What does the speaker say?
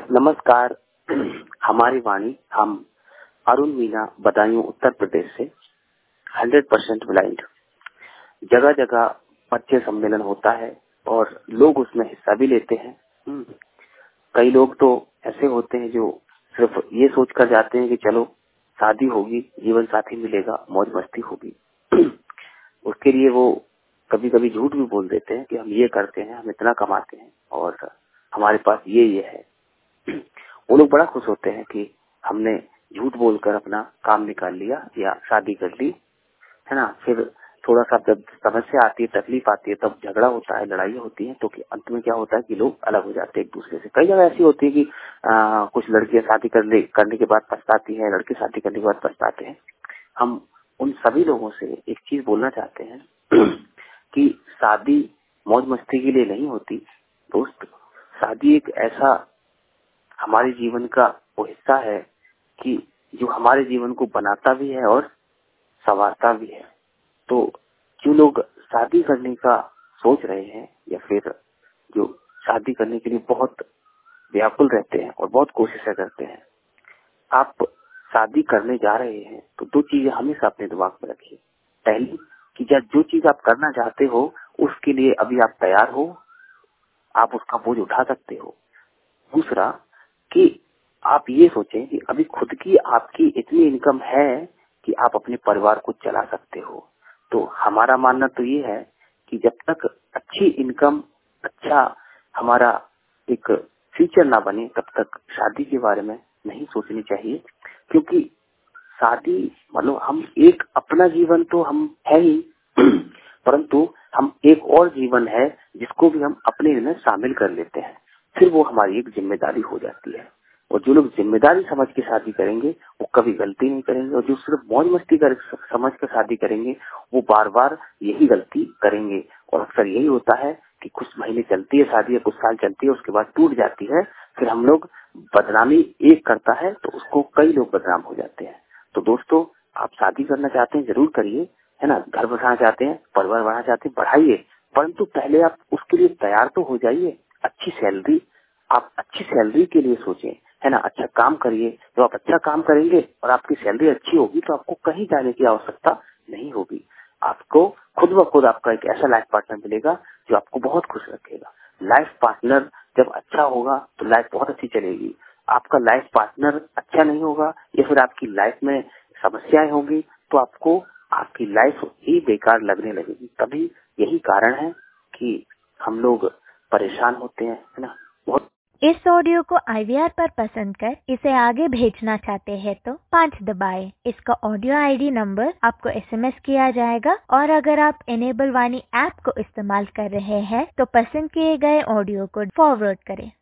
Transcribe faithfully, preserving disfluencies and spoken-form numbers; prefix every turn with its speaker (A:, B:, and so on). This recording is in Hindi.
A: नमस्कार। हमारी वाणी हम अरुण मीना बदायूं उत्तर प्रदेश से हंड्रेड परसेंट ब्लाइंड। जगह जगह बच्चे सम्मेलन होता है और लोग उसमें हिस्सा भी लेते हैं। कई लोग तो ऐसे होते हैं जो सिर्फ ये सोच कर जाते हैं कि चलो शादी होगी, जीवन साथी मिलेगा, मौज मस्ती होगी। उसके लिए वो कभी कभी झूठ भी बोल देते हैं कि हम ये करते हैं, हम इतना कमाते हैं और हमारे पास ये ये है। वो लोग बड़ा खुश होते हैं कि हमने झूठ बोलकर अपना काम निकाल लिया या शादी कर ली, है ना। फिर थोड़ा सा जब समस्या आती है, तकलीफ आती है, तब झगड़ा होता है, लड़ाई होती है, तो कि अंत में क्या होता है कि लोग अलग हो जाते हैं एक दूसरे से। कई जगह ऐसी होती है कि आ, कुछ लड़कियां शादी करने करने के बाद पछताती है, लड़के शादी करने के बाद पछताते हैं। हम उन सभी लोगों से एक चीज बोलना चाहते हैं कि शादी मौज मस्ती के लिए नहीं होती दोस्त। शादी एक ऐसा हमारे जीवन का वो हिस्सा है कि जो हमारे जीवन को बनाता भी है और संवारता भी है। तो जो लोग शादी करने का सोच रहे हैं या फिर जो शादी करने के लिए बहुत व्याकुल रहते हैं और बहुत कोशिशें करते हैं, आप शादी करने जा रहे हैं तो दो चीजें हमेशा अपने दिमाग में रखिए। पहली कि जो चीज आप करना चाहते हो उसके लिए अभी आप तैयार हो, आप उसका बोझ उठा सकते हो। दूसरा कि आप ये सोचें कि अभी खुद की आपकी इतनी इनकम है कि आप अपने परिवार को चला सकते हो। तो हमारा मानना तो ये है कि जब तक अच्छी इनकम, अच्छा हमारा एक फ्यूचर ना बने, तब तक शादी के बारे में नहीं सोचनी चाहिए। क्योंकि शादी मतलब हम एक अपना जीवन तो हम है ही परंतु हम एक और जीवन है जिसको भी हम अपने में शामिल कर लेते हैं। फिर वो हमारी एक जिम्मेदारी हो जाती है। और जो लोग जिम्मेदारी समझ के शादी करेंगे वो कभी गलती नहीं करेंगे, और जो सिर्फ मौज मस्ती कर समझ कर शादी करेंगे वो बार बार यही गलती करेंगे। और अक्सर यही होता है कि कुछ महीने चलती है शादी या कुछ साल चलती है, उसके बाद टूट जाती है। फिर हम लोग बदनामी एक करता है तो उसको कई लोग बदनाम हो जाते हैं। तो दोस्तों, आप शादी करना चाहते हैं जरूर करिए, है ना। घर बसाना चाहते हैं, परिवार बढ़ाना चाहते हैं, बढ़ाइए, परंतु पहले आप उसके लिए तैयार तो हो जाइए। अच्छी सैलरी, आप अच्छी सैलरी के लिए सोचें, है ना। अच्छा काम करिए। जब आप अच्छा काम करेंगे और आपकी सैलरी अच्छी होगी तो आपको कहीं जाने की आवश्यकता नहीं होगी। आपको खुद ब खुद आपका एक ऐसा लाइफ पार्टनर मिलेगा जो आपको बहुत खुश रखेगा। लाइफ पार्टनर जब अच्छा होगा तो लाइफ बहुत अच्छी चलेगी। आपका लाइफ पार्टनर अच्छा नहीं होगा या फिर आपकी लाइफ में समस्याएं होंगी तो आपको आपकी लाइफ ही बेकार लगने लगेगी। तभी यही कारण है कि हम लोग परेशान होते हैं, है ना। बहुत
B: इस ऑडियो को आई वी आर पर पसंद कर इसे आगे भेजना चाहते हैं तो पाँच दबाएं। इसका ऑडियो आई डी नंबर आपको एस एम एस किया जाएगा। और अगर आप इनेबल वाणी ऐप को इस्तेमाल कर रहे हैं तो पसंद किए गए ऑडियो को फॉरवर्ड करें।